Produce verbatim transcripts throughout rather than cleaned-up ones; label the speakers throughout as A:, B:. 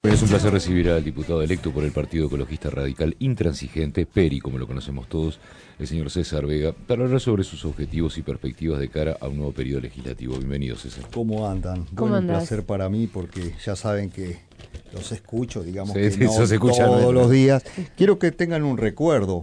A: Es un placer recibir al diputado electo por el Partido Ecologista Radical Intransigente, PERI, como lo conocemos todos, el señor César Vega, para hablar sobre sus objetivos y perspectivas de cara a un nuevo periodo legislativo. Bienvenido, César.
B: ¿Cómo andan?
C: ¿Cómo
B: bueno,
C: andás?
B: Un placer para mí porque ya saben que los escucho, digamos
A: Sí,
B: que
A: sí,
B: no
A: eso se escucha,
B: todos
A: ¿no?
B: los días. Quiero que tengan un recuerdo.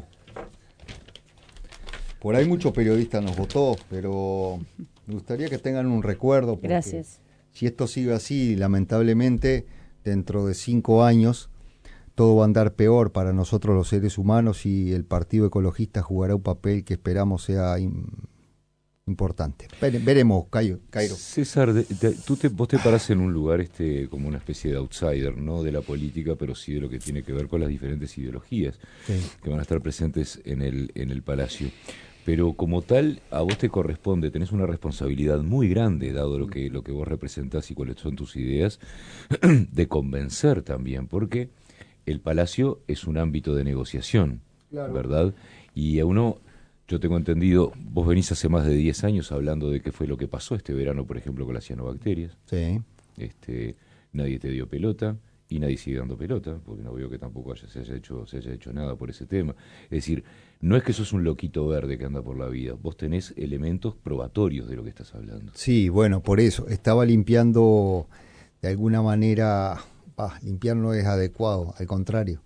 B: Por ahí muchos periodistas nos votó, pero me gustaría que tengan un recuerdo. Porque
C: Gracias.
B: Si esto sigue así, lamentablemente, dentro de cinco años, todo va a andar peor para nosotros los seres humanos y el Partido Ecologista jugará un papel que esperamos sea in, importante. Vere, veremos, Cairo. Cairo.
A: César, de, de, tú te, vos te parás en un lugar este como una especie de outsider, no de la política, pero sí de lo que tiene que ver con las diferentes ideologías
B: Sí.
A: que van a estar presentes en el, en el Palacio. Pero como tal, a vos te corresponde, tenés una responsabilidad muy grande, dado lo que, lo que vos representás y cuáles son tus ideas, de convencer también, porque el Palacio es un ámbito de negociación, claro, ¿verdad? Y a uno, yo tengo entendido, vos venís hace más de diez años hablando de qué fue lo que pasó este verano, por ejemplo, con las cianobacterias.
B: Sí.
A: Este, nadie te dio pelota y nadie sigue dando pelota, porque no veo que tampoco haya, se, haya hecho, se haya hecho nada por ese tema. Es decir, no es que sos un loquito verde que anda por la vida, vos tenés elementos probatorios de lo que estás hablando.
B: Sí, bueno, por eso. Estaba limpiando de alguna manera, ah, limpiar no es adecuado, al contrario.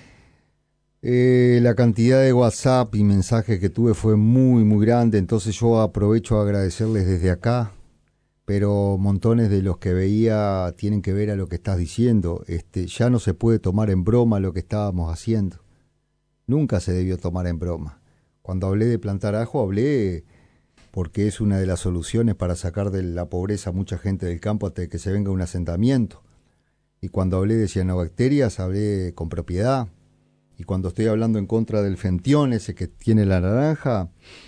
B: Eh, la cantidad de WhatsApp y mensajes que tuve fue muy, muy grande, entonces yo aprovecho a agradecerles desde acá, pero montones de los que veía tienen que ver a lo que estás diciendo. Este, ya no se puede tomar en broma lo que estábamos haciendo. Nunca se debió tomar en broma. Cuando hablé de plantar ajo, hablé porque es una de las soluciones para sacar de la pobreza a mucha gente del campo hasta que se venga un asentamiento. Y cuando hablé de cianobacterias, hablé con propiedad. Y cuando estoy hablando en contra del fentión, ese que tiene la naranja,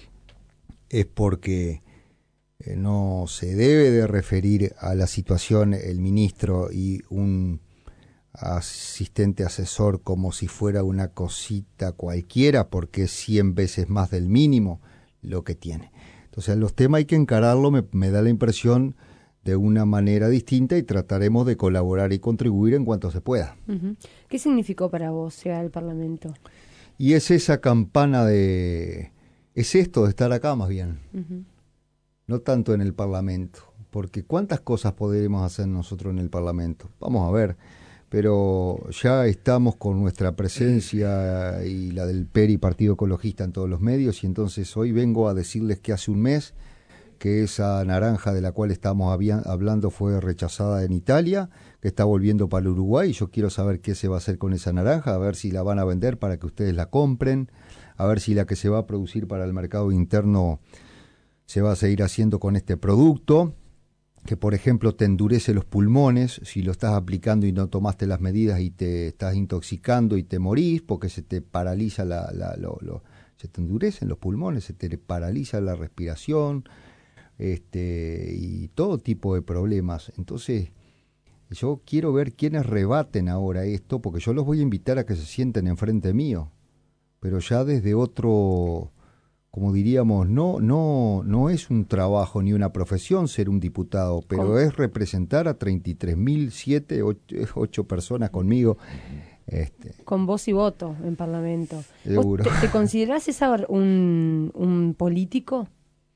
B: es porque eh, no se debe de referir a la situación el ministro y un asistente asesor como si fuera una cosita cualquiera, porque es cien veces más del mínimo lo que tiene. Entonces los temas hay que encararlo, me, me da la impresión, de una manera distinta y trataremos de colaborar y contribuir en cuanto se pueda.
C: Uh-huh. ¿Qué significó para vos llegar al Parlamento?
B: Y es esa campana de... es esto de estar acá más bien, uh-huh. No tanto en el Parlamento, porque ¿cuántas cosas podremos hacer nosotros en el Parlamento? Vamos a ver, pero ya estamos con nuestra presencia y la del PERI, Partido Ecologista, en todos los medios, y entonces hoy vengo a decirles que hace un mes que esa naranja de la cual estamos hablando fue rechazada en Italia, que está volviendo para el Uruguay, y yo quiero saber qué se va a hacer con esa naranja, a ver si la van a vender para que ustedes la compren, a ver si la que se va a producir para el mercado interno se va a seguir haciendo con este producto, que por ejemplo te endurece los pulmones, si lo estás aplicando y no tomaste las medidas y te estás intoxicando y te morís, porque se te paraliza la, la, lo, lo, se te endurecen los pulmones, se te paraliza la respiración, este y todo tipo de problemas. Entonces yo quiero ver quiénes rebaten ahora esto, porque yo los voy a invitar a que se sienten enfrente mío, pero ya desde otro, como diríamos, no no no es un trabajo ni una profesión ser un diputado, pero ¿cómo? Es representar a treinta y tres mil siete, ocho personas conmigo. Este,
C: con voz y voto en Parlamento.
B: Seguro.
C: ¿Te, te considerás, César, un, un político?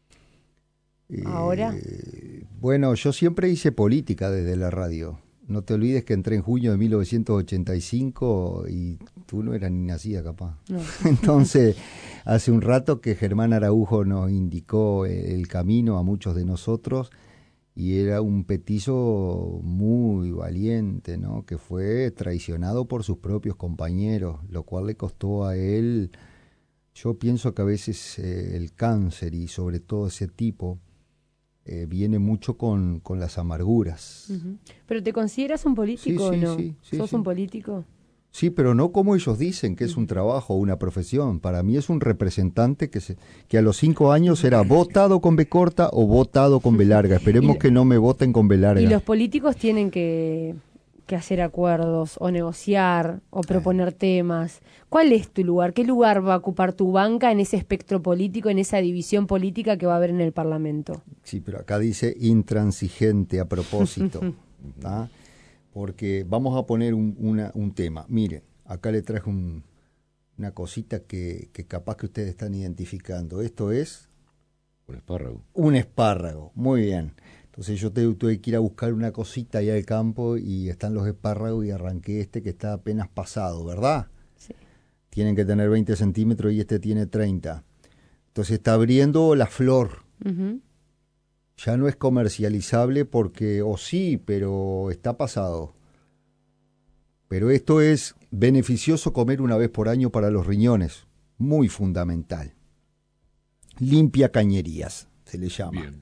C: ¿Ahora?
B: Eh, bueno, yo siempre hice política desde la radio. No te olvides que entré en junio de mil novecientos ochenta y cinco y tú no eras ni nacida, capaz.
C: No.
B: Entonces, hace un rato que Germán Araujo nos indicó el camino a muchos de nosotros y era un petizo muy valiente, ¿no? Que fue traicionado por sus propios compañeros, lo cual le costó a él. Yo pienso que a veces eh, el cáncer y sobre todo ese tipo Eh, viene mucho con, con las amarguras.
C: Uh-huh. ¿Pero te consideras un político
B: sí, sí,
C: o no?
B: Sí, sí,
C: ¿Sos
B: sí.
C: un político?
B: Sí, pero no como ellos dicen, que es un trabajo o una profesión. Para mí es un representante que se, que a los cinco años será votado con B corta o votado con B larga. Esperemos
C: y,
B: que no me voten con B larga.
C: Y los políticos tienen que, que hacer acuerdos o negociar o proponer eh. temas. ¿Cuál es tu lugar? ¿Qué lugar va a ocupar tu banca en ese espectro político, en esa división política que va a haber en el Parlamento?
B: Sí, pero acá dice intransigente a propósito. ¿Ah? porque vamos a poner un, una, un tema. Miren, acá le traje un, una cosita que, que capaz que ustedes están identificando. Esto es...
A: Un espárrago.
B: Un espárrago, muy bien. Entonces yo te, tuve que ir a buscar una cosita ahí al campo y están los espárragos y arranqué este que está apenas pasado, ¿verdad?
C: Sí.
B: Tienen que tener veinte centímetros y este tiene treinta. Entonces está abriendo la flor.
C: Uh-huh.
B: Ya no es comercializable porque, o sí, pero está pasado. Pero esto es beneficioso comer una vez por año para los riñones. Muy fundamental. Limpia cañerías, se le llama.
A: Bien.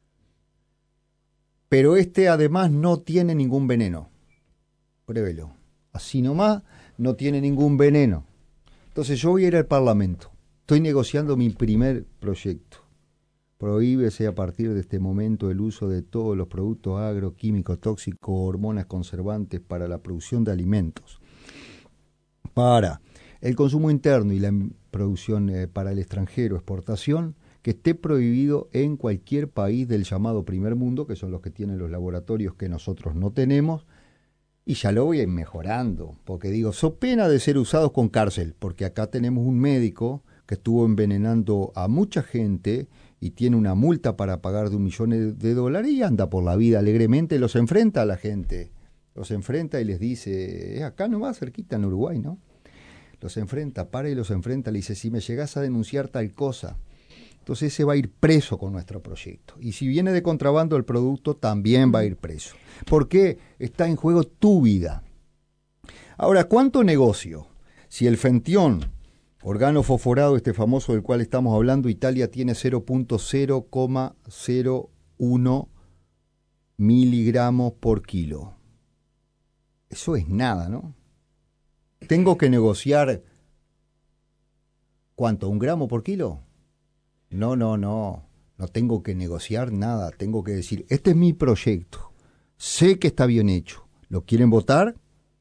B: Pero este además no tiene ningún veneno. Pruébelo. Así nomás, no tiene ningún veneno. Entonces yo voy a ir al Parlamento. Estoy negociando mi primer proyecto. Prohíbese a partir de este momento el uso de todos los productos agroquímicos, tóxicos, hormonas conservantes para la producción de alimentos, para el consumo interno y la producción eh, para el extranjero, exportación, que esté prohibido en cualquier país del llamado primer mundo, que son los que tienen los laboratorios que nosotros no tenemos, y ya lo voy a ir mejorando, porque digo, so pena de ser usados con cárcel, porque acá tenemos un médico que estuvo envenenando a mucha gente y tiene una multa para pagar de un millón de dólares y anda por la vida alegremente, los enfrenta a la gente, los enfrenta y les dice, es acá nomás cerquita en Uruguay, ¿no? Los enfrenta, para y los enfrenta, le dice, si me llegás a denunciar tal cosa, entonces ese va a ir preso con nuestro proyecto. Y si viene de contrabando el producto, también va a ir preso. ¿Por qué? Está en juego tu vida. Ahora, ¿cuánto negocio? Si el Fentión, organofosforado, este famoso del cual estamos hablando, Italia tiene cero punto cero cero uno miligramos por kilo. Eso es nada, ¿no? Tengo que negociar, ¿cuánto? ¿Un gramo por kilo? No, no, no. No tengo que negociar nada. Tengo que decir, este es mi proyecto. Sé que está bien hecho. ¿Lo quieren votar?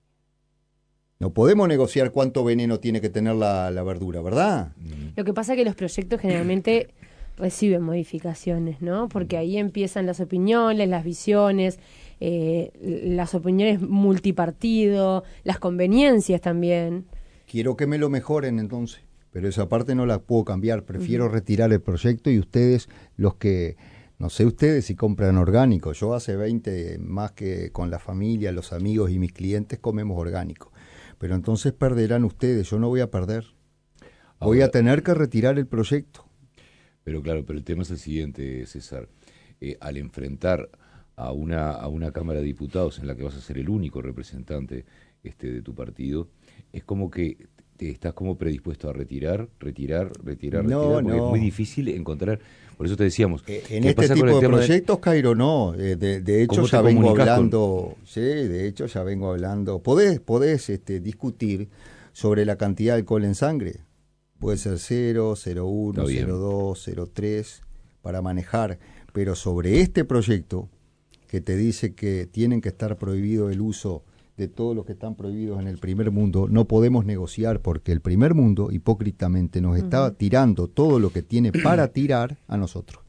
B: No podemos negociar cuánto veneno tiene que tener la, la verdura, ¿verdad?
C: Lo que pasa es que los proyectos generalmente reciben modificaciones, ¿no? Porque ahí empiezan las opiniones, las visiones, eh, las opiniones multipartido, las conveniencias también.
B: Quiero que me lo mejoren entonces, pero esa parte no la puedo cambiar. Prefiero uh-huh. retirar el proyecto y ustedes, los que, no sé ustedes si compran orgánico. Yo hace veinte, más que con la familia, los amigos y mis clientes, comemos orgánico. Pero entonces perderán ustedes, yo no voy a perder. Voy Ahora, a tener que retirar el proyecto.
A: Pero claro, pero el tema es el siguiente, César. Eh, al enfrentar a una, a una Cámara de Diputados en la que vas a ser el único representante este, de tu partido, es como que te estás como predispuesto a retirar, retirar, retirar,
B: no,
A: retirar, porque
B: no.
A: es muy difícil encontrar. Por eso te decíamos.
B: Eh, en este tipo de proyectos, de... Cairo, no. Eh, de, de hecho, ya vengo hablando. Con... Sí, de hecho, ya vengo hablando. Podés, podés este, discutir sobre la cantidad de alcohol en sangre. Puede ser cero, cero uno, cero dos, cero tres para manejar. Pero sobre este proyecto, que te dice que tienen que estar prohibido el uso de todos los que están prohibidos en el primer mundo, no podemos negociar porque el primer mundo hipócritamente nos uh-huh. está tirando todo lo que tiene para tirar a nosotros.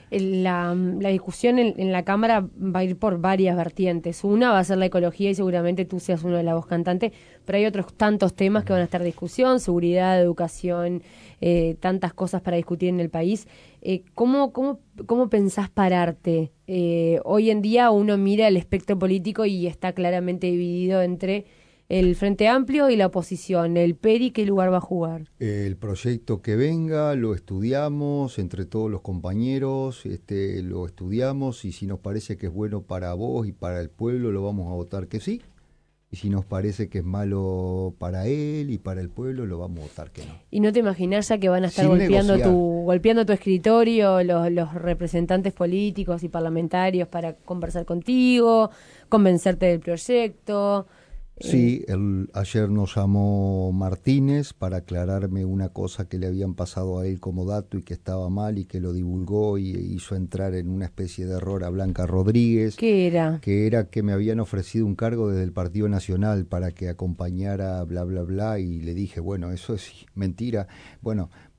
C: La, la discusión en, en la Cámara va a ir por varias vertientes. Una va a ser la ecología y seguramente tú seas uno de la voz cantante, pero hay otros tantos temas que van a estar en discusión, seguridad, educación, eh, tantas cosas para discutir en el país. Eh, ¿cómo, cómo, ¿Cómo pensás pararte? Eh, hoy en día uno mira el espectro político y está claramente dividido entre el Frente Amplio y la oposición. ¿El P E R I qué lugar va a jugar?
B: El proyecto que venga lo estudiamos entre todos los compañeros, este, lo estudiamos y si nos parece que es bueno para vos y para el pueblo lo vamos a votar que sí. Y si nos parece que es malo para él y para el pueblo, lo vamos a votar que no.
C: ¿Y no te imaginás ya que van a estar golpeando tu, golpeando tu escritorio los, los representantes políticos y parlamentarios para conversar contigo, convencerte del proyecto?
B: Sí, el, ayer nos llamó Martínez para aclararme una cosa que le habían pasado a él como dato y que estaba mal y que lo divulgó y hizo entrar en una especie de error a Blanca Rodríguez.
C: ¿Qué era?
B: Que era que me habían ofrecido un cargo desde el Partido Nacional para que acompañara bla bla bla y le dije, bueno, eso es mentira. Bueno,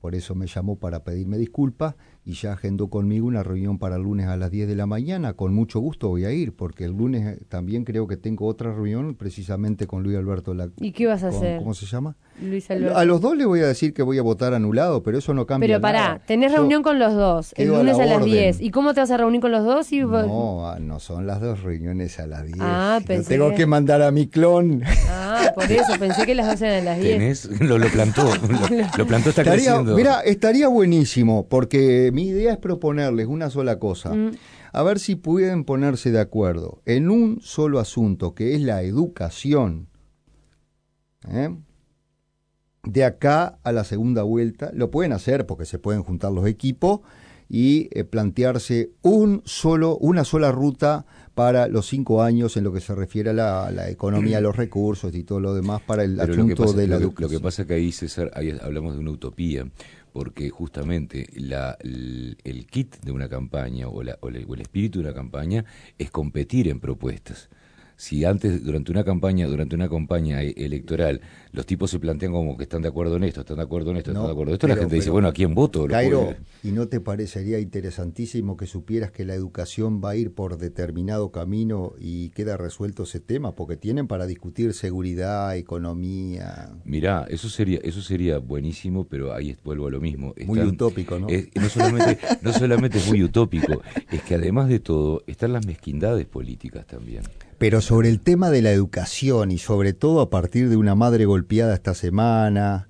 B: por eso me llamó para pedirme disculpas y ya agendó conmigo una reunión para el lunes a las diez de la mañana. Con mucho gusto voy a ir, porque el lunes también creo que tengo otra reunión precisamente con Luis Alberto. La,
C: ¿Y qué vas a
B: con,
C: hacer?
B: ¿Cómo se llama?
C: Luis Alberto.
B: A los dos les voy a decir que voy a votar anulado, pero eso no cambia
C: Pero
B: nada.
C: pará, tenés
B: Yo
C: reunión con los dos, el
B: quedo a
C: lunes
B: la
C: a, las
B: orden.
C: diez. ¿Y cómo te vas a reunir con los dos? Y...
B: No, ah, no son las dos reuniones a las diez.
C: Ah,
B: Yo
C: pensé
B: tengo
C: que-
B: que mandar a mi clon.
C: Ah, por eso, pensé que las dos eran a las diez.
A: Tenés, lo, lo plantó, lo, lo plantó, está
B: Estaría,
A: creciendo.
B: mira, estaría buenísimo, porque mi idea es proponerles una sola cosa.
C: Mm.
B: A ver si pueden ponerse de acuerdo en un solo asunto, que es la educación. ¿Eh? De acá a la segunda vuelta, lo pueden hacer porque se pueden juntar los equipos y eh, plantearse un solo, una sola ruta para los cinco años en lo que se refiere a la, a la economía, a los recursos y todo lo demás para el
A: Pero lo que
B: asunto
A: pasa,
B: de la
A: lo que-
B: educación.
A: Lo que pasa que ahí, César, ahí hablamos de una utopía, porque justamente la, el, el kit de una campaña o, la, o, la- o el espíritu de una campaña es competir en propuestas. Si antes, durante una campaña, durante una campaña e- electoral, los tipos se plantean como que están de acuerdo en esto, están de acuerdo en esto,
B: No,
A: están de acuerdo en esto, la
B: pero-
A: gente dice,
B: pero,
A: bueno, ¿a quién voto? Lo
B: Cairo,
A: puedo-
B: ¿y no te parecería interesantísimo que supieras que la educación va a ir por determinado camino y queda resuelto ese tema? Porque tienen para discutir seguridad, economía.
A: Mirá, eso sería, eso sería buenísimo, pero ahí vuelvo a lo mismo.
B: Muy
A: Están-
B: utópico, ¿no?
A: es- no, solamente, no solamente es muy utópico, es que además de todo, están las mezquindades políticas también.
B: Pero sobre el tema de la educación y sobre todo a partir de una madre golpeada esta semana,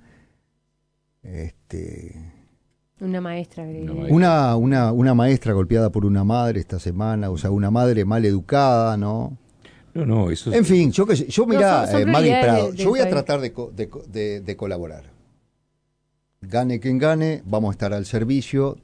B: este,
C: Una maestra, creo.
A: Una maestra.
B: una, una, una maestra golpeada por una madre esta semana, o sea, una madre mal educada, ¿no?
A: No, no, eso es...
B: En fin, yo que sé, yo mirá,
C: son- son
B: eh, Maggie
C: prioridades
B: Prado,
C: de-
B: yo voy a
C: del
B: tratar de, co- de, co- de- de colaborar. Gane quien gane, vamos a estar al servicio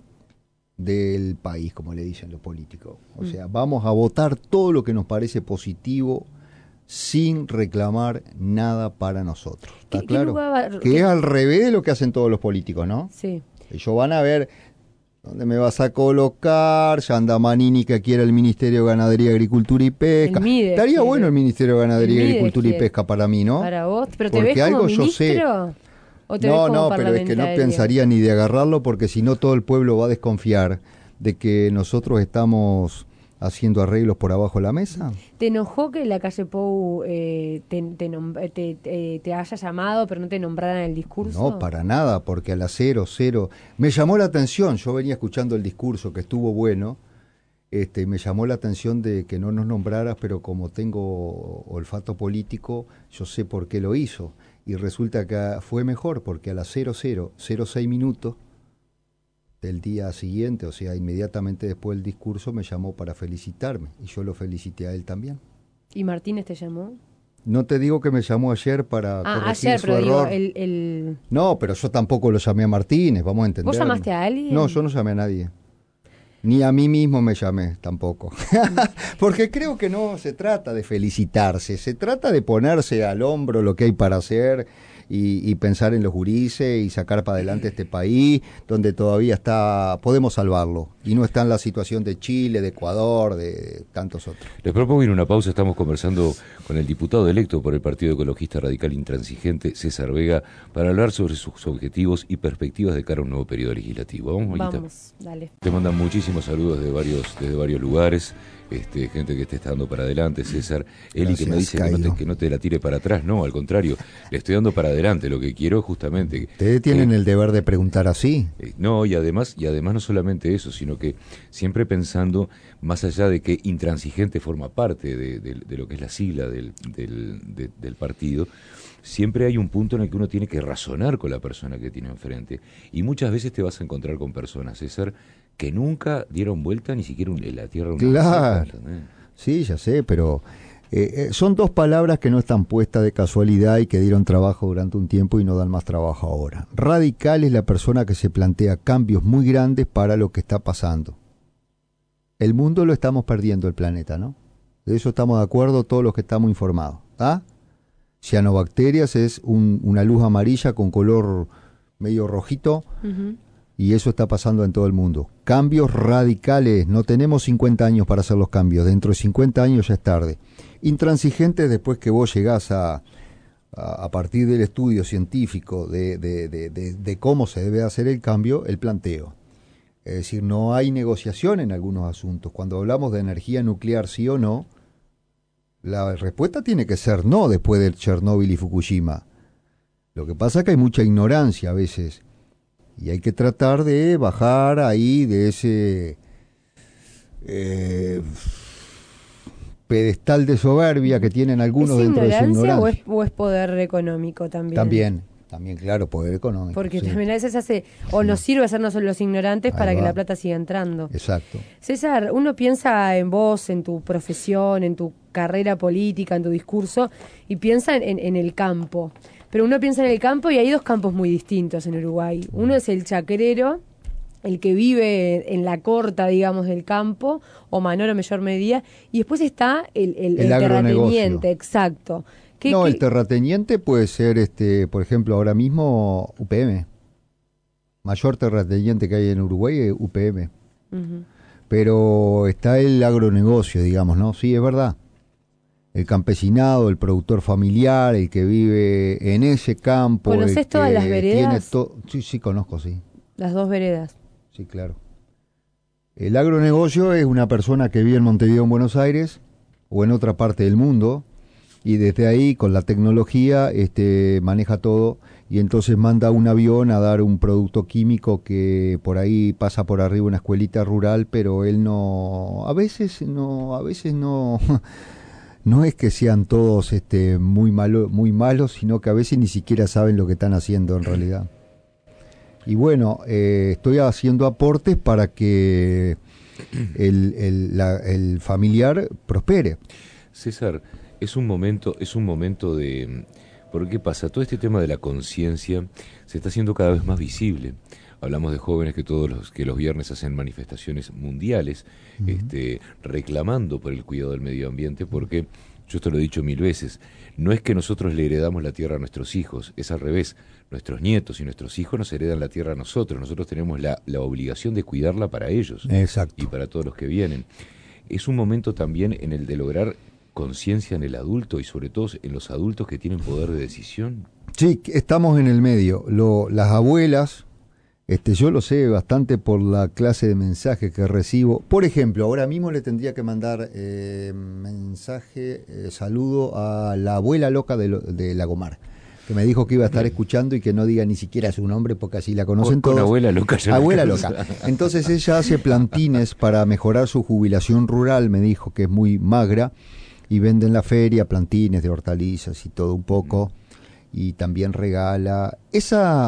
B: del país, como le dicen los políticos. O
C: Mm.
B: sea, vamos a votar todo lo que nos parece positivo sin reclamar nada para nosotros. ¿Está
C: ¿Qué- qué
B: claro?
C: lugar va-
B: Que
C: qué-
B: es al revés de lo que hacen todos los políticos, ¿no?
C: Sí.
B: Ellos van a ver dónde me vas a colocar, ya anda Manini que quiere el Ministerio de Ganadería, Agricultura y Pesca.
C: El MIDES
B: Estaría
C: quiere.
B: bueno el Ministerio de Ganadería,
C: El MIDES
B: Agricultura y
C: quiere.
B: Pesca para mí, ¿no?
C: Para vos, pero ¿te
B: Porque
C: ves como
B: algo yo sé.
C: ministro? ¿O te ves
B: No,
C: como
B: no, pero es que no
C: parlamentario?
B: pensaría ni de agarrarlo porque si no todo el pueblo va a desconfiar de que nosotros estamos haciendo arreglos por abajo de la mesa.
C: ¿Te enojó que la calle Pou eh, te, te, nom- te- te- te haya llamado pero no te nombraran en el discurso?
B: No, para nada, porque a las cero, cero. Me llamó la atención, yo venía escuchando el discurso que estuvo bueno, este, y me llamó la atención de que no nos nombraras, pero como tengo olfato político, yo sé por qué lo hizo. Y resulta que fue mejor, porque a las cero, cero, cero seis minutos del día siguiente, o sea, inmediatamente después del discurso, me llamó para felicitarme, y yo lo felicité a él también.
C: ¿Y Martínez te llamó?
B: No te digo que me llamó ayer para
C: Ah,
B: corregir
C: ayer,
B: su
C: pero digo,
B: error.
C: el, el...
B: No, pero yo tampoco lo llamé a Martínez, vamos a entender.
C: ¿Vos llamaste a alguien?
B: No, yo no llamé a nadie. Ni a mí mismo me llamé tampoco. Porque creo que no se trata de felicitarse, se trata de ponerse al hombro lo que hay para hacer y, y pensar en los gurises y sacar para adelante este país donde todavía está, podemos salvarlo. Y no está en la situación de Chile, de Ecuador, de tantos otros.
A: Les propongo ir a una pausa, estamos conversando con el diputado electo por el Partido Ecologista Radical Intransigente, César Vega, para hablar sobre sus objetivos y perspectivas de cara a un nuevo periodo legislativo. Vamos, Maguita.
C: Vamos, dale.
A: Te mandan muchísimos saludos de varios, desde varios lugares, este, gente que te está dando para adelante, César. Eli que me
B: Gracias,
A: dice que no, te,
B: Cairo.
A: que no te la tire para atrás, no, al contrario, le estoy dando para adelante, lo que quiero es justamente...
B: Ustedes tienen
A: que-
B: el deber de preguntar así.
A: Eh, No, y además, y además no solamente eso, sino que siempre pensando, más allá de que intransigente forma parte de, de- de lo que es la sigla del, del, de- del partido, siempre hay un punto en el que uno tiene que razonar con la persona que tiene enfrente. Y muchas veces te vas a encontrar con personas, César, que nunca dieron vuelta ni siquiera un- en la tierra una
B: Claro.
A: maceta, ¿entendés?
B: Sí, ya sé, pero eh, eh, son dos palabras que no están puestas de casualidad y que dieron trabajo durante un tiempo y no dan más trabajo ahora. Radical es la persona que se plantea cambios muy grandes para lo que está pasando. El mundo lo estamos perdiendo, el planeta, ¿no? De eso estamos de acuerdo todos los que estamos informados. ¿Ah? Cianobacterias es un- una luz amarilla con color medio rojito.
C: Ujú.
B: Y eso está pasando en todo el mundo. Cambios radicales. No tenemos cincuenta años para hacer los cambios. Dentro de cincuenta años ya es tarde. Intransigentes después que vos llegás a, a, a partir del estudio científico de, de, de, de, de cómo se debe hacer el cambio, el planteo. Es decir, no hay negociación en algunos asuntos. Cuando hablamos de energía nuclear, sí o no, la respuesta tiene que ser no después de Chernóbil y Fukushima. Lo que pasa es que hay mucha ignorancia a veces y hay que tratar de bajar ahí de ese eh, pedestal de soberbia que tienen algunos dentro de su ignorancia.
C: ¿Es ignorancia o es, o es poder económico también?
B: También, también, claro, poder económico.
C: Porque
B: sí.
C: también a veces hace, o nos sirve hacernos los ignorantes
B: Ahí
C: para
B: va.
C: que la plata siga entrando.
B: Exacto.
C: César, uno piensa en vos, en tu profesión, en tu carrera política, en tu discurso, y piensa en, en, en el campo. Pero uno piensa en el campo y hay dos campos muy distintos en Uruguay. Uno es el chacarero, el que vive en la corta, digamos, del campo, o menor o mayor medida, y después está el, el,
B: El
C: el
B: agronegocio.
C: terrateniente, exacto. ¿Qué,
B: No,
C: qué-
B: el terrateniente puede ser, este, por ejemplo, ahora mismo U P M. Mayor terrateniente que hay en Uruguay es U P M.
C: Ujú.
B: Pero está el agronegocio, digamos, ¿no? Sí, es verdad. El campesinado, el productor familiar, el que vive en ese campo.
C: ¿Conocés
B: el
C: todas
B: que
C: las veredas?
B: tiene to- sí, sí, conozco, sí.
C: Las dos veredas.
B: Sí, claro. El agronegocio es una persona que vive en Montevideo, en Buenos Aires, o en otra parte del mundo, y desde ahí, con la tecnología, este, maneja todo, y entonces manda un avión a dar un producto químico que por ahí pasa por arriba una escuelita rural, pero él no, a veces no, a veces no, no es que sean todos este, muy malos, muy malos, sino que a veces ni siquiera saben lo que están haciendo en realidad. Y bueno, eh, estoy haciendo aportes para que el, el, la- el familiar prospere.
A: César, es un momento, es un momento de... ¿Por qué pasa? Todo este tema de la conciencia se está haciendo cada vez más visible. Hablamos de jóvenes que todos los que los viernes hacen manifestaciones mundiales, uh-huh. este, reclamando por el cuidado del medio ambiente, porque yo esto lo he dicho mil veces, no es que nosotros le heredamos la tierra a nuestros hijos, es al revés. Nuestros nietos y nuestros hijos nos heredan la tierra a nosotros. Nosotros tenemos la, la obligación de cuidarla para ellos.
B: Exacto.
A: Y para todos los que vienen. Es un momento también en el de lograr conciencia en el adulto y sobre todo en los adultos que tienen poder de decisión.
B: Sí, estamos en el medio. Lo, las abuelas, este, yo lo sé bastante por la clase de mensajes que recibo. Por ejemplo, ahora mismo le tendría que mandar eh, mensaje, eh, saludo a la abuela loca de, lo, de Lagomar, que me dijo que iba a estar escuchando y que no diga ni siquiera su nombre porque así la conocen
A: con,
B: todos.
A: Con abuela loca. Ya
B: abuela loca. Entonces ella hace plantines para mejorar su jubilación rural, me dijo que es muy magra, y vende en la feria plantines de hortalizas y todo un poco, y también regala. Esa,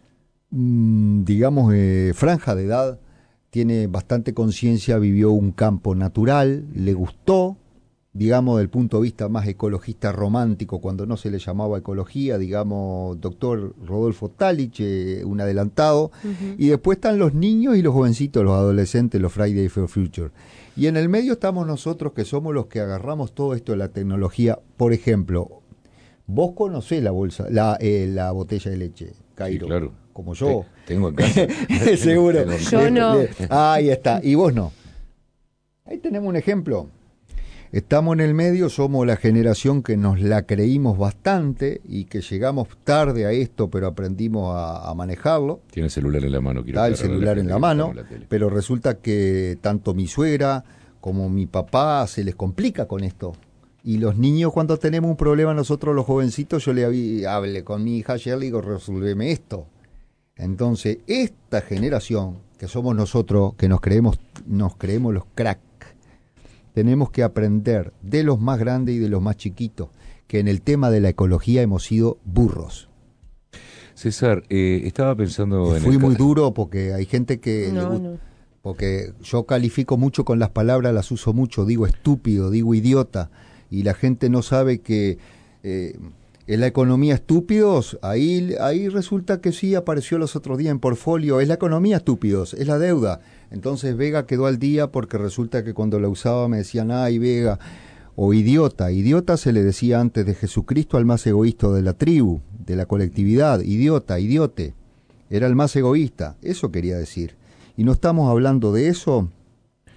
B: mmm, digamos, eh, franja de edad tiene bastante conciencia, vivió un campo natural, le gustó, digamos, del punto de vista más ecologista romántico, cuando no se le llamaba ecología, digamos, doctor Rodolfo Talich, eh, un adelantado, uh-huh. Y después están los niños y los jovencitos, los adolescentes, los Friday for Future. Y en el medio estamos nosotros, que somos los que agarramos todo esto de la tecnología. Por ejemplo, vos conocés la bolsa, la, eh, la botella de leche, Cairo,
A: sí, claro.
B: Como yo.
A: Te, tengo en casa.
B: Seguro.
A: Tengo,
C: yo no.
B: Ahí está. Y vos no. Ahí tenemos un ejemplo. Estamos en el medio, somos la generación que nos la creímos bastante y que llegamos tarde a esto, pero aprendimos a, a manejarlo.
A: Tiene el celular en la mano.
B: Está el celular en la mano, la pero resulta que tanto mi suegra como mi papá se les complica con esto. Y los niños, cuando tenemos un problema nosotros los jovencitos, yo le hablé con mi hija ayer, le digo, resolveme esto. Entonces, esta generación, que somos nosotros, que nos creemos, nos creemos los cracks, tenemos que aprender de los más grandes y de los más chiquitos, que en el tema de la ecología hemos sido burros.
A: César, eh, estaba pensando...
B: Y
A: en
B: fui
A: el
B: muy
A: ca-
B: duro porque hay gente que...
C: No,
B: le gusta,
C: no.
B: porque yo califico mucho con las palabras, las uso mucho, digo estúpido, digo idiota, y la gente no sabe que eh, en la economía estúpidos, ahí, ahí resulta que sí apareció los otros días en Portfolio, es la economía estúpidos, es la deuda. Entonces Vega quedó al día porque resulta que cuando la usaba me decían, ay Vega, o idiota. Idiota se le decía antes de Jesucristo al más egoísta de la tribu, de la colectividad, idiota, idiote. Era el más egoísta, eso quería decir. Y no estamos hablando de eso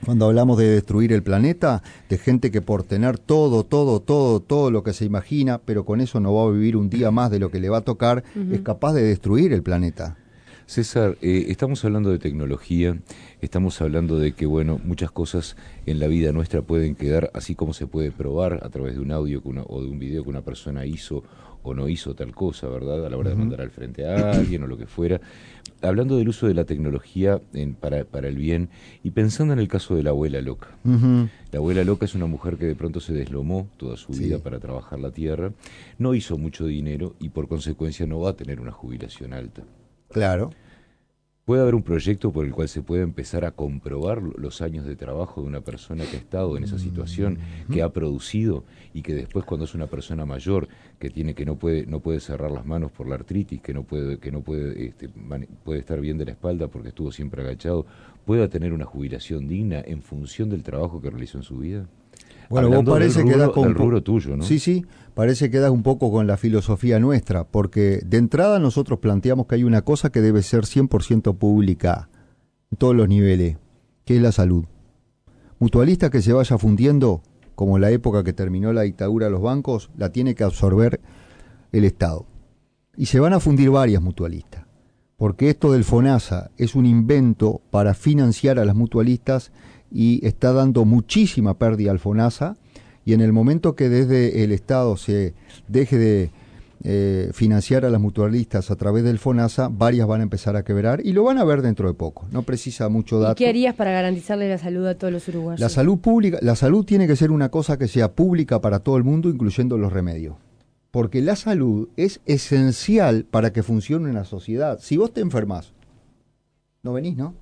B: Cuando hablamos de destruir el planeta, de gente que por tener todo, todo, todo, todo lo que se imagina, pero con eso no va a vivir un día más de lo que le va a tocar, uh-huh. es capaz de destruir el planeta.
A: César, eh, estamos hablando de tecnología, estamos hablando de que, bueno, muchas cosas en la vida nuestra pueden quedar, así como se puede probar a través de un audio que una, o de un video que una persona hizo o no hizo tal cosa, ¿verdad? A la hora de mandar al frente a alguien o lo que fuera. Hablando del uso de la tecnología en, para, para el bien y pensando en el caso de la abuela loca. Uh-huh. La abuela loca es una mujer que de pronto se deslomó toda su vida sí. para trabajar la tierra, no hizo mucho dinero y por consecuencia no va a tener una jubilación alta.
B: Claro.
A: ¿Puede haber un proyecto por el cual se pueda empezar a comprobar los años de trabajo de una persona que ha estado en esa situación, que ha producido y que después cuando es una persona mayor que tiene que no puede no puede cerrar las manos por la artritis, que no puede que no puede este, puede estar bien de la espalda porque estuvo siempre agachado, pueda tener una jubilación digna en función del trabajo que realizó en su vida?
B: Bueno, vos parece
A: del rubro,
B: que das con
A: del rubro tuyo, ¿no?
B: Sí, sí, parece que das un poco con la filosofía nuestra, porque de entrada nosotros planteamos que hay una cosa que debe ser cien por ciento pública en todos los niveles, que es la salud. Mutualista que se vaya fundiendo, como la época que terminó la dictadura de los bancos, la tiene que absorber el Estado. Y se van a fundir varias mutualistas, porque esto del FONASA es un invento para financiar a las mutualistas y está dando muchísima pérdida al FONASA, y en el momento que desde el Estado se deje de eh, financiar a las mutualistas a través del FONASA, varias van a empezar a quebrar, y lo van a ver dentro de poco, no precisa mucho dato.
C: ¿Y qué harías para garantizarle la salud a todos los uruguayos?
B: La salud pública, la salud tiene que ser una cosa que sea pública para todo el mundo, incluyendo los remedios, porque la salud es esencial para que funcione una sociedad. Si vos te enfermas, no venís, ¿no?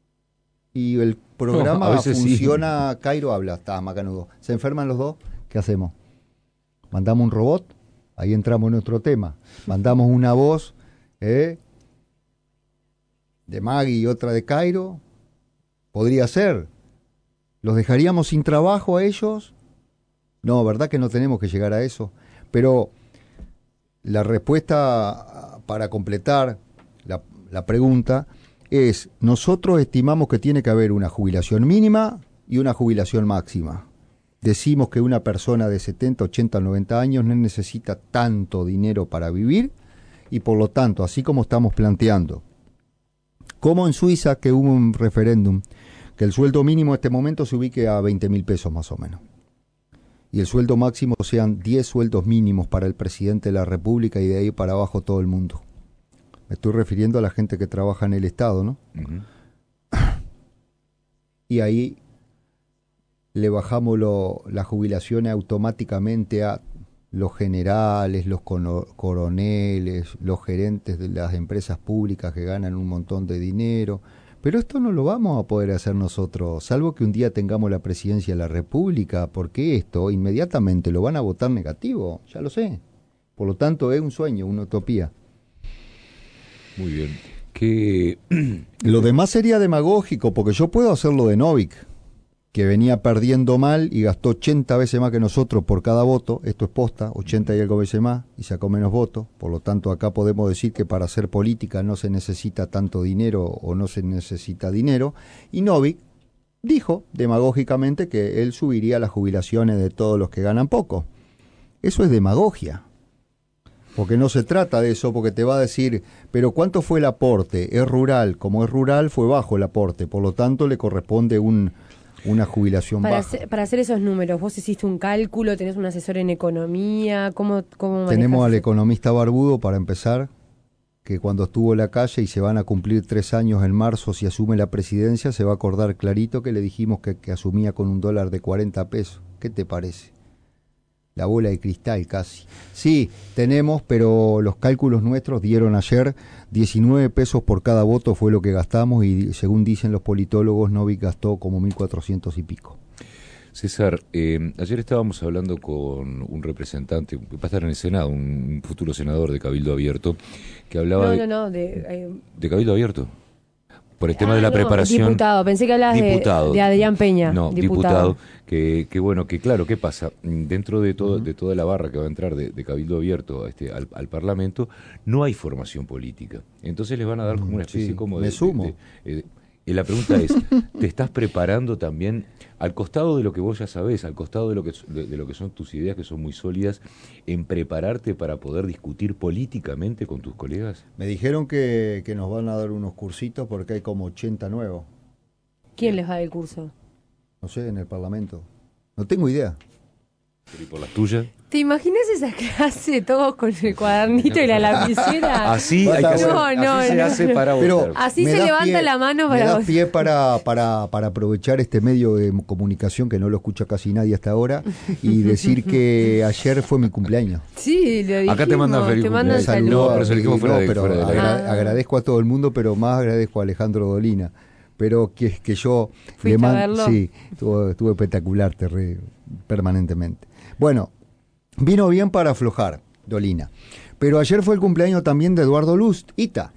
B: Y el programa no, funciona, sí. Cairo habla, está macanudo. Se enferman los dos, ¿qué hacemos? Mandamos un robot, ahí entramos en otro tema. Mandamos una voz ¿eh? de Maggie y otra de Cairo. Podría ser. ¿Los dejaríamos sin trabajo a ellos? No, ¿verdad que no tenemos que llegar a eso? Pero la respuesta para completar la, la pregunta es, nosotros estimamos que tiene que haber una jubilación mínima y una jubilación máxima. Decimos que una persona de setenta, ochenta, noventa años no necesita tanto dinero para vivir y por lo tanto, así como estamos planteando, como en Suiza que hubo un referéndum, que el sueldo mínimo en este momento se ubique a veinte mil pesos más o menos. Y el sueldo máximo sean diez sueldos mínimos para el presidente de la República y de ahí para abajo todo el mundo. Me estoy refiriendo a la gente que trabaja en el Estado, ¿no? Uh-huh. Y ahí le bajamos lo, las jubilaciones automáticamente a los generales, los coroneles, los gerentes de las empresas públicas que ganan un montón de dinero. Pero esto no lo vamos a poder hacer nosotros, salvo que un día tengamos la presidencia de la República, porque esto inmediatamente lo van a votar negativo, ya lo sé. Por lo tanto, es un sueño, una utopía.
A: Muy bien. ¿Qué...
B: Lo demás sería demagógico, porque yo puedo hacerlo de Novik, que venía perdiendo mal y gastó ochenta veces más que nosotros por cada voto. Esto es posta, ochenta y algo veces más, y sacó menos votos. Por lo tanto, acá podemos decir que para hacer política no se necesita tanto dinero o no se necesita dinero. Y Novik dijo demagógicamente que él subiría las jubilaciones de todos los que ganan poco. Eso es demagogia. Porque no se trata de eso, porque te va a decir, pero ¿cuánto fue el aporte? Es rural, como es rural fue bajo el aporte, por lo tanto le corresponde un, una jubilación
C: para
B: baja.
C: Hacer, para hacer esos números, vos hiciste un cálculo, tenés un asesor en economía, ¿cómo, cómo
B: Tenemos al
C: eso?
B: economista Barbudo, para empezar, que cuando estuvo en la calle y se van a cumplir tres años en marzo, si asume la presidencia, se va a acordar clarito que le dijimos que, que asumía con un dólar de cuarenta pesos. ¿Qué te parece? La bola de cristal casi. Sí, tenemos, pero los cálculos nuestros dieron ayer diecinueve pesos por cada voto fue lo que gastamos y según dicen los politólogos, Novik gastó como mil cuatrocientos y pico.
A: César, eh, ayer estábamos hablando con un representante, va a estar en el Senado, un futuro senador de Cabildo Abierto, que hablaba
C: no,
A: de...
C: No, no, de... Eh...
A: ¿De Cabildo Abierto? Por el tema
C: ah,
A: de la
C: no,
A: preparación.
C: Diputado, pensé que hablabas
A: diputado,
C: de, de Adrián Peña.
A: No,
C: diputado.
A: diputado, que, que bueno, que claro, ¿qué pasa? Dentro de todo, uh-huh. de toda la barra que va a entrar de, de Cabildo Abierto este, al, al Parlamento, no hay formación política. Entonces les van a dar como una especie
B: sí,
A: como
B: me
A: de...
B: sumo.
A: De, de, de, Y la pregunta es, ¿te estás preparando también al costado de lo que vos ya sabés, al costado de lo que de, de lo que son tus ideas, que son muy sólidas, en prepararte para poder discutir políticamente con tus colegas?
B: Me dijeron que, que nos van a dar unos cursitos porque hay como ochenta nuevos.
C: ¿Quién les da el curso?
B: No sé, en el Parlamento. No tengo idea.
A: ¿Y por las tuyas?
C: ¿Te imaginas esa clase todos con el cuadernito y la lapicera?
A: Así, hay que hacer,
C: no, no,
A: así se
C: no.
A: hace para
B: Pero
A: votar.
C: Así
B: me
C: se
B: das
C: levanta
B: pie-
C: la mano
B: me
C: para
B: das
C: votar.
B: pie para, para, para aprovechar este medio de comunicación que no lo escucha casi nadie hasta ahora y decir que ayer fue mi cumpleaños.
C: Sí, lo dijimos.
A: Acá te mandan feliz
C: te mandan
A: cumpleaños.
C: saludos.
A: No, pero se lo dijimos fuera de-
B: pero
A: fuera del aire.
B: agra-
C: Ah.
B: agradezco a todo el mundo, pero más agradezco a Alejandro Dolina. Pero que, que yo
C: ¿Fuiste
B: man-
C: a verlo?
B: Sí, estuvo, estuvo espectacular terre- permanentemente. Bueno, vino bien para aflojar, Dolina. Pero ayer fue el cumpleaños también de Eduardo Luz Ita.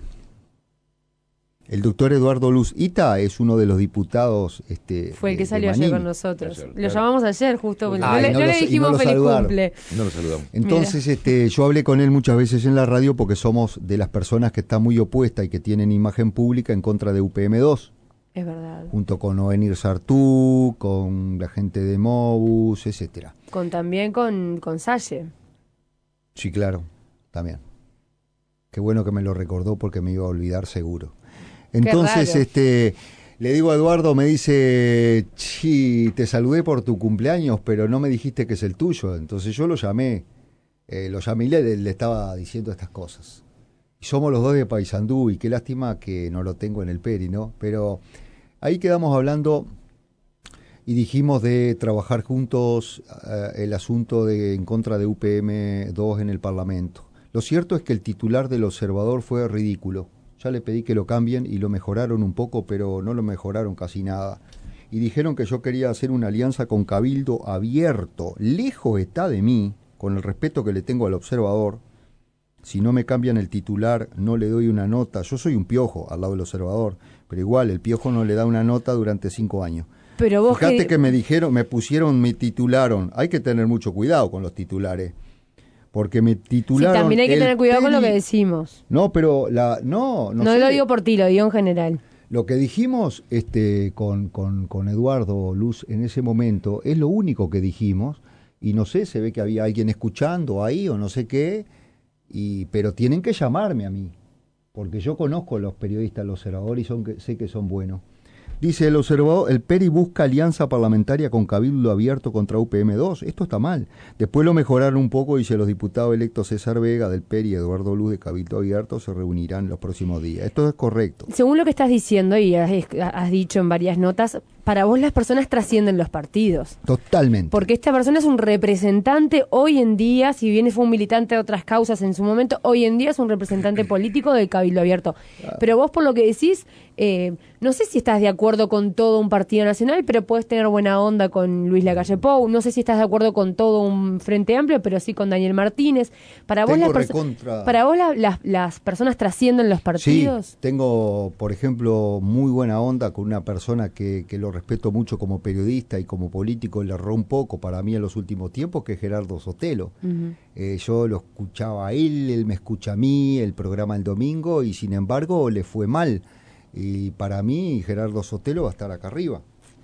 B: El doctor Eduardo Luz Ita es uno de los diputados. Este,
C: Fue el
B: de-
C: que
B: de
C: salió ayer
B: Manín.
C: con nosotros.
A: Ayer,
C: Lo
A: claro.
C: llamamos ayer, justo. porque
B: Ah,
C: no,
B: y
C: le,
B: no
C: no
B: lo-
C: le
B: y no
C: dijimos
B: lo
C: feliz
B: saludaron.
C: cumple.
A: No lo saludamos.
B: Entonces, este, yo hablé con él muchas veces en la radio porque somos de las personas que están muy opuestas y que tienen imagen pública en contra de U P M dos,
C: Es verdad.
B: junto con Oenir Sartú, con la gente de Mobus, etcétera.
C: Con también con, con Salle.
B: Sí, claro, también. Qué bueno que me lo recordó porque me iba a olvidar seguro. Entonces,
C: raro.
B: este, le digo a Eduardo, me dice, sí, te saludé por tu cumpleaños, pero no me dijiste que es el tuyo. Entonces yo lo llamé, eh, lo llamé y le, le estaba diciendo estas cosas. Y somos los dos de Paysandú y qué lástima que no lo tengo en el Peri, ¿no? Pero ahí quedamos hablando y dijimos de trabajar juntos eh, el asunto de en contra de U P M dos en el Parlamento. Lo cierto es que el titular del Observador fue ridículo. Ya le pedí que lo cambien y lo mejoraron un poco, pero no lo mejoraron casi nada. Y dijeron que yo quería hacer una alianza con Cabildo Abierto. Lejos está de mí, con el respeto que le tengo al Observador. Si no me cambian el titular, no le doy una nota. Yo soy un piojo al lado del Observador, pero igual el piojo no le da una nota durante cinco años.
C: Pero vos
B: Fíjate
C: que...
B: que me dijeron, me pusieron, me titularon. Hay que tener mucho cuidado con los titulares. Porque me
C: Sí,
B: titularon.
C: también hay que
B: el
C: tener cuidado con lo que
B: Peri-
C: decimos.
B: No, pero la. No, no,
C: No,
B: sé.
C: lo digo por ti, lo digo en general.
B: Lo que dijimos este, con, con, con Eduardo Luz en ese momento es lo único que dijimos. Y no sé, se ve que había alguien escuchando ahí o no sé qué. Y, pero tienen que llamarme a mí. Porque yo conozco a los periodistas del Observador y son que, sé que son buenos. Dice el Observador, el Peri busca alianza parlamentaria con Cabildo Abierto contra U P M dos. Esto está mal. Después lo mejoraron un poco, dice los diputados electos César Vega del Peri y Eduardo Luz de Cabildo Abierto se reunirán los próximos días. Esto es correcto.
C: Según lo que estás diciendo y has, has dicho en varias notas, para vos las personas trascienden los partidos.
B: Totalmente.
C: Porque esta persona es un representante hoy en día, si bien fue un militante de otras causas en su momento, hoy en día es un representante político del Cabildo Abierto. Pero vos, por lo que decís, eh, no sé si estás de acuerdo con todo un partido nacional, pero puedes tener buena onda con Luis Lacalle Pou. No sé si estás de acuerdo con todo un Frente Amplio, pero sí con Daniel Martínez. Para vos,
B: Tengo
C: las, perso-
B: recontra-
C: para vos la- las, las personas trascienden los partidos.
B: Sí, tengo, por ejemplo, muy buena onda con una persona que, que lo respeto mucho como periodista y como político, le erró un poco para mí en los últimos tiempos, que es Gerardo Sotelo.
C: Ujú.
B: Eh, yo lo escuchaba a él, él me escucha a mí, el programa el domingo, y sin embargo le fue mal. Y para mí Gerardo Sotelo va a estar acá arriba.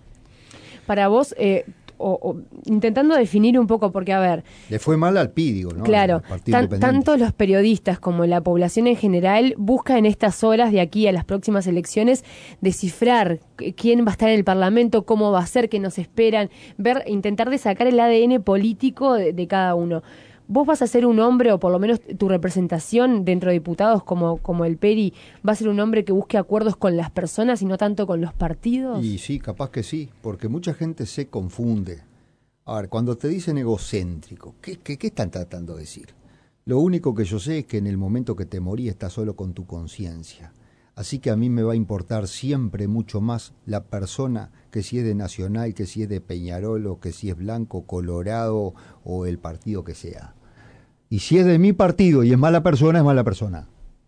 C: Para vos, eh, o, o, intentando definir un poco, porque a ver,
B: Le fue mal al P I, digo, ¿no?
C: claro,
B: Al Partido
C: tan-
B: Independiente.
C: tanto los periodistas como la población en general busca en estas horas de aquí a las próximas elecciones descifrar qu- quién va a estar en el Parlamento, cómo va a ser, qué nos esperan, ver, intentar de sacar el A D N político de, de cada uno. ¿Vos vas a ser un hombre, o por lo menos tu representación dentro de diputados como, como el Peri, va a ser un hombre que busque acuerdos con las personas y no tanto con los partidos?
B: Y sí, capaz que sí, porque mucha gente se confunde. A ver, cuando te dicen egocéntrico, ¿qué, qué, qué están tratando de decir? Lo único que yo sé es que en el momento que te morí estás solo con tu conciencia. Así que a mí me va a importar siempre mucho más la persona que si es de Nacional, que si es de Peñarol, o que si es blanco, colorado o el partido que sea. Y si es de mi partido y es mala persona, es mala persona.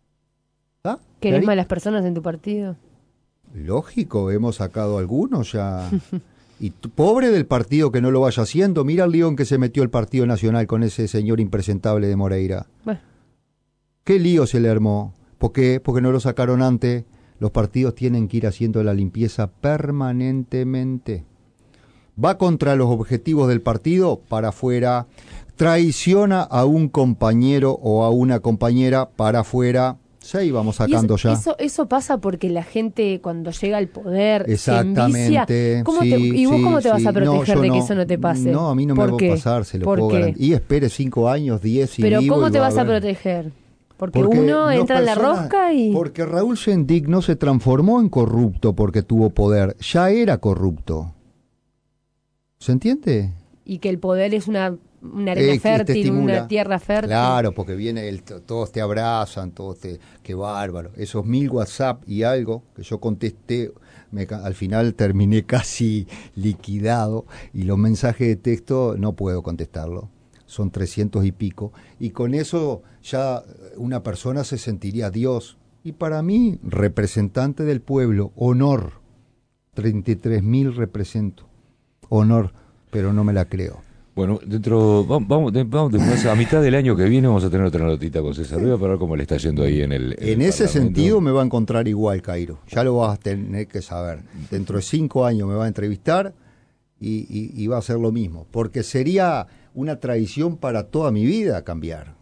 B: ¿Ah?
C: ¿Querés
B: ¿Clarín?
C: malas personas en tu partido?
B: Lógico, hemos sacado algunos ya. Y t- pobre del partido que no lo vaya haciendo. Mira el lío en que se metió el Partido Nacional con ese señor impresentable de Moreira.
C: Bueno.
B: ¿Qué lío se le armó? ¿Por qué? Porque no lo sacaron antes. Los partidos tienen que ir haciendo la limpieza permanentemente. Va contra los objetivos del partido, para afuera. Traiciona a un compañero o a una compañera, para afuera. Sí, vamos sacando
C: eso,
B: ya.
C: Eso, eso pasa porque la gente cuando llega al poder
B: Exactamente,
C: se envicia. ¿Cómo
B: sí,
C: te, ¿Y vos
B: sí,
C: cómo te vas
B: sí.
C: a proteger
B: no,
C: de que
B: no,
C: eso no te pase?
B: No, a mí no me va a pasar, se lo puedo garantizar. Y espere cinco años, diez y
C: Pero
B: vivo
C: ¿cómo
B: y
C: te
B: va
C: vas a,
B: a ver.
C: proteger? Porque,
B: Porque
C: uno
B: no
C: entra en la
B: personas-
C: rosca y...
B: Porque Raúl Sendic no se transformó en corrupto porque tuvo poder, ya era corrupto. ¿Se entiende?
C: Y que el poder es una, una arena
B: Eh, que te
C: fértil,
B: estimula.
C: una tierra fértil.
B: Claro, porque viene el, todos te abrazan, todos te, qué bárbaro. Esos mil WhatsApp y algo que yo contesté, me, al final terminé casi liquidado y los mensajes de texto no puedo contestarlo. Son trescientos y pico. Y con eso ya una persona se sentiría Dios. Y para mí, representante del pueblo, honor. treinta y tres mil represento. Honor, pero no me la creo.
A: Bueno, dentro, vamos, vamos, vamos después, a mitad del año que viene vamos a tener otra notita con César Riva para ver cómo le está yendo ahí en el...
B: En
A: el
B: ese
A: Parlamento.
B: sentido me va a encontrar igual, Cairo. Ya lo vas a tener que saber. Dentro de cinco años me va a entrevistar y, y, y va a ser lo mismo. Porque sería una tradición para toda mi vida cambiar.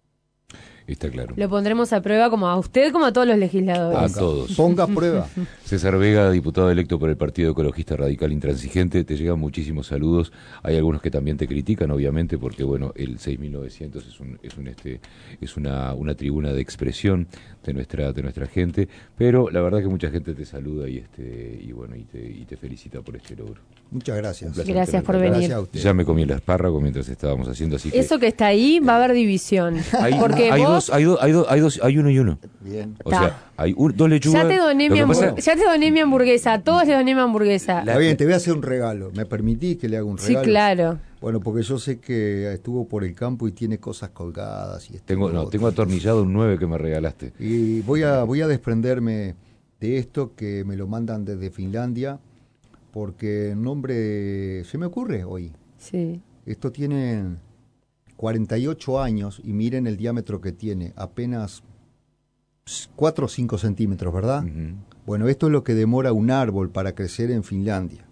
A: Está claro.
C: Lo pondremos a prueba como a usted como a todos los legisladores.
A: A todos.
B: Ponga a prueba.
A: César Vega, diputado electo por el Partido Ecologista Radical Intransigente, te llegan muchísimos saludos. Hay algunos que también te critican, obviamente, porque bueno, el seis mil novecientos es un es un este es una una tribuna de expresión de nuestra de nuestra gente, pero la verdad que mucha gente te saluda y este y bueno, y te y te felicita por este logro.
B: Muchas gracias.
A: Un placer
C: Gracias por
A: tenerte acá.
C: venir.
B: Gracias a usted.
A: Ya me comí el espárrago mientras estábamos haciendo, así que
C: Eso que está ahí va a haber división.
A: hay,
C: Porque
A: hay
C: vos
A: dos, hay dos, hay dos, hay dos, hay uno y uno.
B: Bien.
A: O
C: Ta.
A: sea, hay un- dos lechugas.
C: ya te doné
A: Lo
C: mi
A: que pasa-
C: hamburguesa. Ya te doné mi hamburguesa. A todos les doné mi hamburguesa.
A: La-
B: Está bien, te voy a hacer un regalo. ¿Me permitís que le haga un
C: Sí,
B: regalo?
C: claro.
B: Bueno, porque yo sé que estuvo por el campo y tiene cosas colgadas. Y esto
A: Tengo,
B: y lo
A: no,
B: otro.
A: tengo atornillado un nueve que me regalaste.
B: Y voy a, voy a desprenderme de esto que me lo mandan desde Finlandia, porque en nombre de... Se me ocurre hoy.
C: Sí.
B: Esto tiene cuarenta y ocho años y miren el diámetro que tiene, apenas cuatro o cinco centímetros, ¿verdad?
A: Ujú.
B: Bueno, esto es lo que demora un árbol para crecer en Finlandia.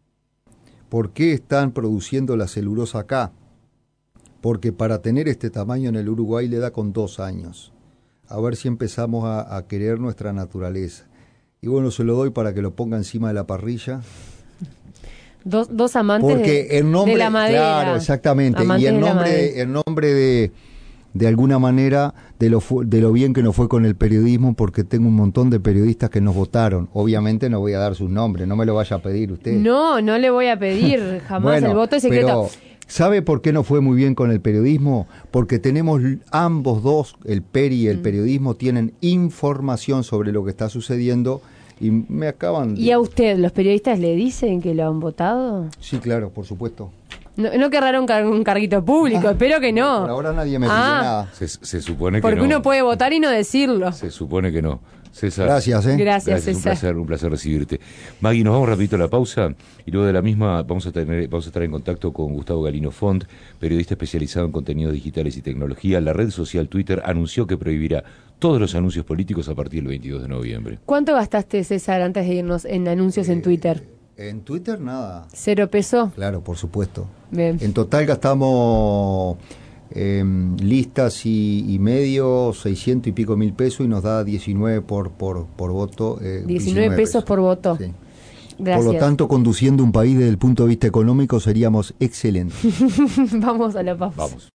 B: ¿Por qué están produciendo la celulosa acá? Porque para tener este tamaño en el Uruguay le da con dos años. A ver si empezamos a, a querer nuestra naturaleza. Y bueno, se lo doy para que lo ponga encima de la parrilla.
C: Dos, dos amantes
B: Porque
C: de,
B: en nombre,
C: de la madera.
B: claro, exactamente.
C: Amantes
B: Y en
C: de la
B: nombre,
C: madera.
B: de, en nombre de, de alguna manera, de lo, fu- de lo bien que nos fue con el periodismo, porque tengo un montón de periodistas que nos votaron. Obviamente no voy a dar sus nombres, no me lo vaya a pedir usted.
C: No, no le voy a pedir jamás.
B: Bueno,
C: El voto es secreto.
B: pero ¿sabe por qué no fue muy bien con el periodismo? Porque tenemos l- ambos dos, el peri y el
C: Mm.
B: periodismo, tienen información sobre lo que está sucediendo y me acaban de...
C: ¿Y a usted, los periodistas le dicen que lo han votado?
B: Sí, claro, por supuesto.
C: No, no querrá un, car- un carguito público, espero que no.
B: Por ahora nadie me pidió
C: Ah.
B: nada.
A: Se, se supone que
C: Porque
A: no.
C: uno puede votar y no decirlo.
A: Se supone que no. César.
B: Gracias, ¿eh?
C: Gracias,
A: un
C: César.
A: placer, un placer recibirte. Maggie, nos vamos rapidito a la pausa y luego de la misma vamos a tener, vamos a estar en contacto con Gustavo Galino Font, periodista especializado en contenidos digitales y tecnología. La red social Twitter anunció que prohibirá todos los anuncios políticos a partir del veintidós de noviembre.
C: ¿Cuánto gastaste, César, antes de irnos en anuncios en Twitter?
B: En Twitter nada.
C: ¿Cero peso?
B: Claro, por supuesto.
C: Bien.
B: En total gastamos eh, listas y, y medio, seiscientos y pico mil pesos y nos da diecinueve por, por, por voto. eh,
C: diecinueve pesos por voto.
B: Sí.
C: Gracias.
B: Por lo tanto, conduciendo un país desde el punto de vista económico seríamos excelentes.
C: Vamos a la pausa.
A: Vamos.